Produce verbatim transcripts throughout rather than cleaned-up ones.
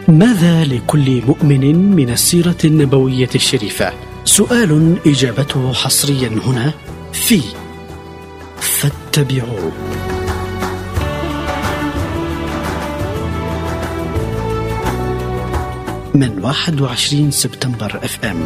ماذا لكل مؤمن من السيرة النبوية الشريفة؟ سؤال إجابته حصريا هنا في فاتبعوه. من واحد وعشرين سبتمبر اف ام.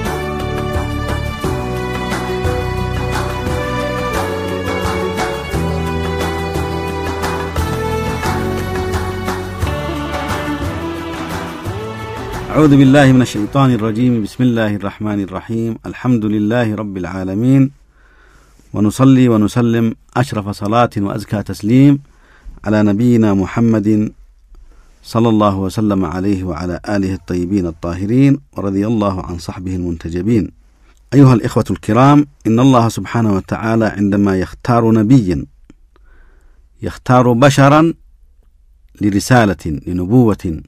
أعوذ بالله من الشيطان الرجيم. بسم الله الرحمن الرحيم. الحمد لله رب العالمين، ونصلي ونسلم أشرف صلاة وأزكى تسليم على نبينا محمد صلى الله وسلم عليه وعلى آله الطيبين الطاهرين، ورضي الله عن صحبه المنتجبين. أيها الإخوة الكرام، إن الله سبحانه وتعالى عندما يختار نبيا يختار بشرا لرسالة لنبوة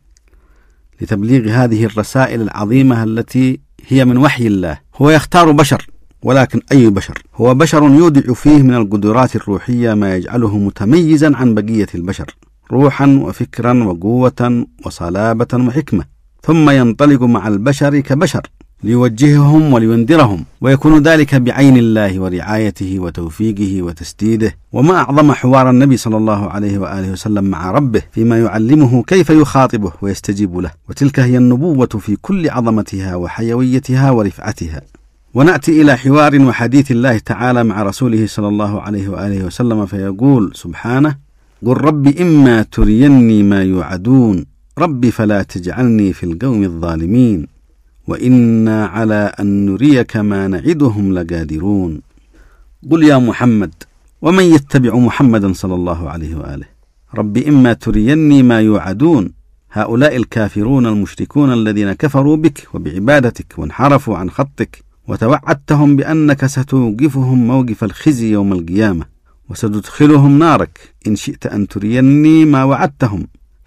لتبليغ هذه الرسائل العظيمة التي هي من وحي الله. هو يختار بشر، ولكن أي بشر؟ هو بشر يودع فيه من القدرات الروحية ما يجعله متميزا عن بقية البشر، روحا وفكرا وقوة وصلابة وحكمة، ثم ينطلق مع البشر كبشر ليوجههم ولينذرهم، ويكون ذلك بعين الله ورعايته وتوفيقه وتسديده. وما أعظم حوار النبي صلى الله عليه وآله وسلم مع ربه فيما يعلمه كيف يخاطبه ويستجيب له، وتلك هي النبوة في كل عظمتها وحيويتها ورفعتها. ونأتي إلى حوار وحديث الله تعالى مع رسوله صلى الله عليه وآله وسلم، فيقول سبحانه: قل رب إما تريني ما يوعدون رب فلا تجعلني في القوم الظالمين وإنا على أن نريك ما نعدهم لقادرون. قل يا محمد، ومن يتبع محمدا صلى الله عليه وآله: رب إما تريني ما يوعدون. هؤلاء الكافرون المشركون الذين كفروا بك وبعبادتك وانحرفوا عن خطك، وتوعدتهم بأنك ستوقفهم موقف الخزي يوم القيامة وستدخلهم نارك إن شئت أن تريني ما وعدتهم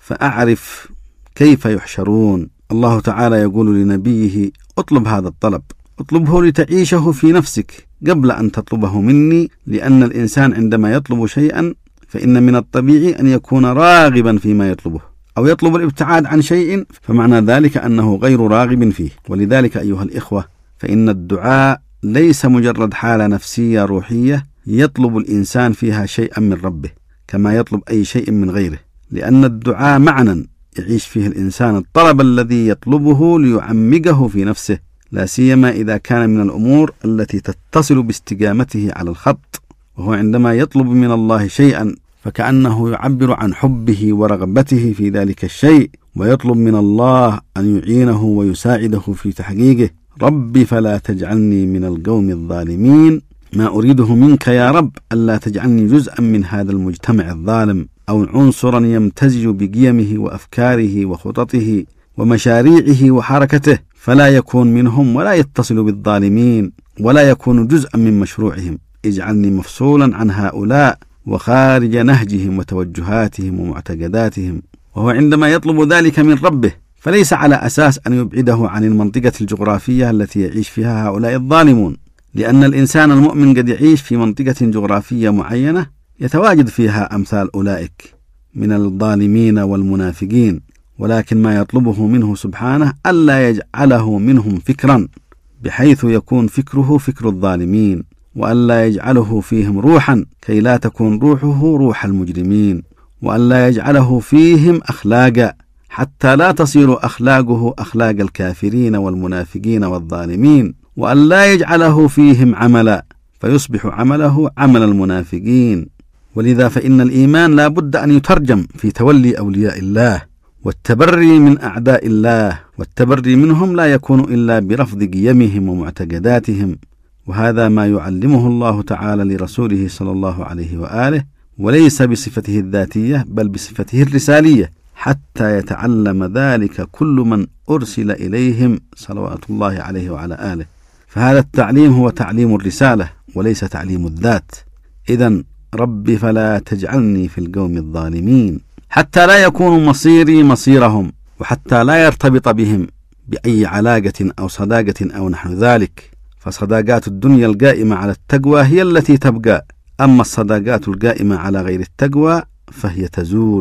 فأعرف كيف يحشرون. الله تعالى يقول لنبيه: اطلب هذا الطلب، اطلبه لتعيشه في نفسك قبل أن تطلبه مني، لأن الإنسان عندما يطلب شيئا فإن من الطبيعي أن يكون راغبا فيما يطلبه، أو يطلب الابتعاد عن شيء فمعنى ذلك أنه غير راغب فيه. ولذلك أيها الإخوة، فإن الدعاء ليس مجرد حالة نفسية روحية يطلب الإنسان فيها شيئا من ربه كما يطلب أي شيء من غيره، لأن الدعاء معنى يعيش فيه الإنسان الطلب الذي يطلبه ليعمقه في نفسه، لا سيما إذا كان من الأمور التي تتصل باستقامته على الخط. وهو عندما يطلب من الله شيئا فكأنه يعبر عن حبه ورغبته في ذلك الشيء، ويطلب من الله أن يعينه ويساعده في تحقيقه. ربي فلا تجعلني من القوم الظالمين، ما أريده منك يا رب ألا تجعلني جزءا من هذا المجتمع الظالم، أو عنصرا يمتزج بقيمه وأفكاره وخططه ومشاريعه وحركته، فلا يكون منهم ولا يتصل بالظالمين ولا يكون جزءا من مشروعهم. اجعلني مفصولا عن هؤلاء وخارج نهجهم وتوجهاتهم ومعتقداتهم. وهو عندما يطلب ذلك من ربه فليس على أساس أن يبعده عن المنطقة الجغرافية التي يعيش فيها هؤلاء الظالمون، لأن الإنسان المؤمن قد يعيش في منطقة جغرافية معينة يتواجد فيها أمثال أولئك من الظالمين والمنافقين، ولكن ما يطلبه منه سبحانه ألا يجعله منهم فكرا بحيث يكون فكره فكر الظالمين، وألا يجعله فيهم روحا كي لا تكون روحه روح المجرمين، وألا يجعله فيهم أخلاقا حتى لا تصير أخلاقه أخلاق الكافرين والمنافقين والظالمين، وألا يجعله فيهم عملا فيصبح عمله عمل المنافقين. ولذا فإن الإيمان لا بد أن يترجم في تولي أولياء الله والتبري من أعداء الله، والتبري منهم لا يكون إلا برفض قيمهم ومعتقداتهم. وهذا ما يعلمه الله تعالى لرسوله صلى الله عليه وآله، وليس بصفته الذاتية بل بصفته الرسالية، حتى يتعلم ذلك كل من أرسل إليهم صلوات الله عليه وعلى آله. فهذا التعليم هو تعليم الرسالة وليس تعليم الذات. إذن ربي فلا تجعلني في القوم الظالمين، حتى لا يكون مصيري مصيرهم، وحتى لا يرتبط بهم بأي علاقة أو صداقة أو نحو ذلك. فصداقات الدنيا القائمة على التقوى هي التي تبقى، أما الصداقات القائمة على غير التقوى فهي تزول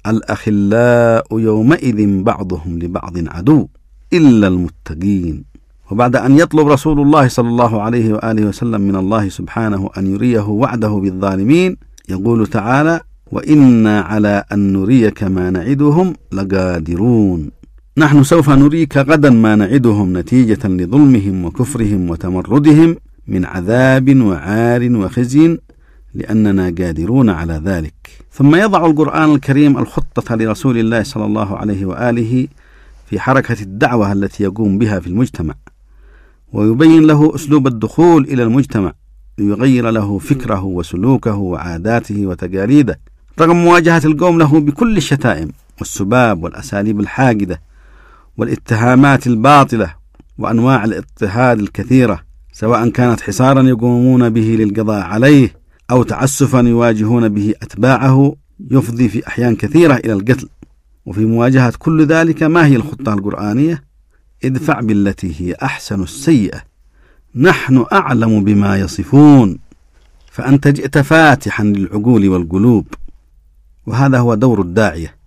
الأخلاء يومئذ بعضهم لبعض عدو إلا المتقين. وبعد أن يطلب رسول الله صلى الله عليه وآله وسلم من الله سبحانه أن يريه وعده بالظالمين، يقول تعالى: وإنا على أن نريك ما نعدهم لقادرون. نحن سوف نريك غدا ما نعدهم نتيجة لظلمهم وكفرهم وتمردهم من عذاب وعار وخزي، لأننا قادرون على ذلك. ثم يضع القرآن الكريم الخطة لرسول الله صلى الله عليه وآله في حركة الدعوة التي يقوم بها في المجتمع، ويبين له أسلوب الدخول إلى المجتمع ليغير له فكره وسلوكه وعاداته وتقاليده، رغم مواجهة القوم له بكل الشتائم والسباب والأساليب الحاقدة والاتهامات الباطلة وأنواع الاضطهاد الكثيرة، سواء كانت حصارا يقومون به للقضاء عليه أو تعسفا يواجهون به أتباعه يفضي في أحيان كثيرة إلى القتل. وفي مواجهة كل ذلك ما هي الخطة القرآنية؟ ادفع بالتي هي أحسن السيئة، نحن أعلم بما يصفون. فأنت جئت فاتحا للعقول والقلوب، وهذا هو دور الداعية،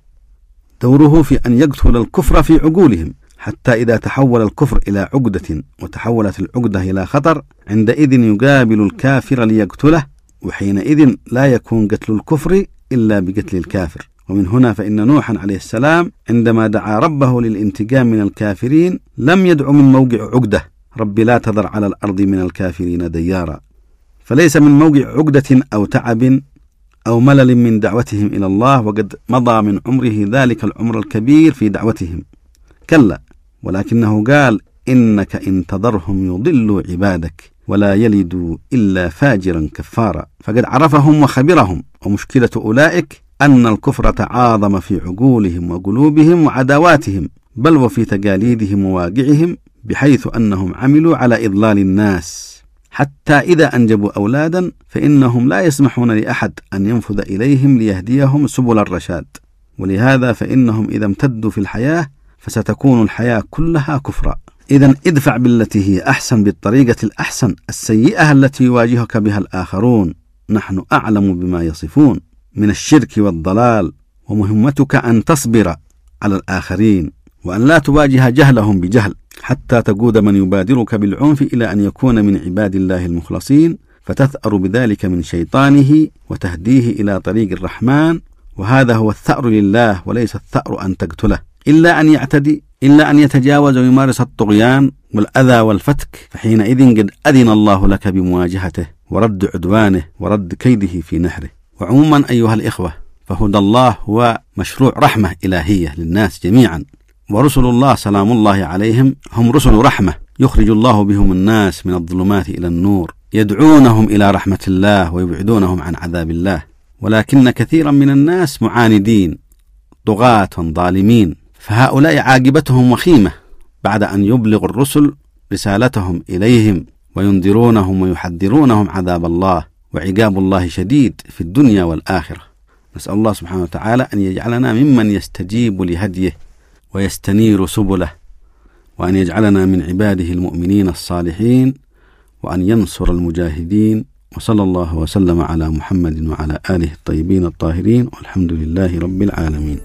دوره في أن يقتل الكفر في عقولهم، حتى إذا تحول الكفر إلى عقدة وتحولت العقدة إلى خطر، عندئذ يقابل الكافر ليقتله، وحينئذ لا يكون قتل الكفر إلا بقتل الكافر. ومن هنا فإن نوحا عليه السلام عندما دعا ربه للانتقام من الكافرين لم يدع من موقع عقدة: رب لا تذر على الأرض من الكافرين ديارا. فليس من موقع عقدة أو تعب أو ملل من دعوتهم إلى الله، وقد مضى من عمره ذلك العمر الكبير في دعوتهم، كلا، ولكنه قال: إنك إن تذرهم يضلوا عبادك ولا يلدوا إلا فاجرا كفارا. فقد عرفهم وخبرهم، ومشكلة أولئك أن الكفر تعاظم في عقولهم وقلوبهم وعداواتهم، بل وفي تقاليدهم وواقعهم، بحيث أنهم عملوا على إضلال الناس، حتى إذا أنجبوا أولادا فإنهم لا يسمحون لأحد أن ينفذ إليهم ليهديهم سبل الرشاد. ولهذا فإنهم إذا امتدوا في الحياة فستكون الحياة كلها كفرا. إذن ادفع بالتي هي أحسن، بالطريقة الأحسن السيئة التي يواجهك بها الآخرون، نحن أعلم بما يصفون من الشرك والضلال، ومهمتك أن تصبر على الآخرين وأن لا تواجه جهلهم بجهل، حتى تقود من يبادرك بالعنف إلى أن يكون من عباد الله المخلصين، فتثأر بذلك من شيطانه وتهديه إلى طريق الرحمن. وهذا هو الثأر لله، وليس الثأر أن تقتله، إلا أن يعتدي، إلا أن يتجاوز ويمارس الطغيان والأذى والفتك، فحينئذ قد أذن الله لك بمواجهته ورد عدوانه ورد كيده في نحره. وعموما أيها الإخوة، فهدى الله هو مشروع رحمة إلهية للناس جميعا، ورسل الله سلام الله عليهم هم رسل رحمة، يخرج الله بهم الناس من الظلمات إلى النور، يدعونهم إلى رحمة الله ويبعدونهم عن عذاب الله. ولكن كثيرا من الناس معاندين طغاة ظالمين، فهؤلاء عاقبتهم وخيمة بعد أن يبلغ الرسل رسالتهم إليهم وينذرونهم ويحذرونهم عذاب الله، وعقاب الله شديد في الدنيا والآخرة. نسأل الله سبحانه وتعالى أن يجعلنا ممن يستجيب لهديه ويستنير سبله، وأن يجعلنا من عباده المؤمنين الصالحين، وأن ينصر المجاهدين. وصلى الله وسلم على محمد وعلى آله الطيبين الطاهرين، والحمد لله رب العالمين.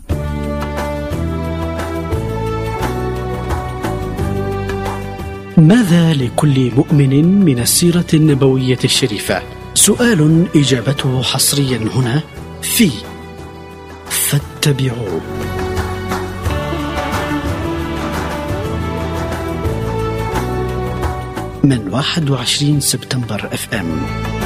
ماذا لكل مؤمن من السيرة النبوية الشريفة؟ سؤال إجابته حصريا هنا في فاتبعوه. من واحد وعشرين سبتمبر اف ام.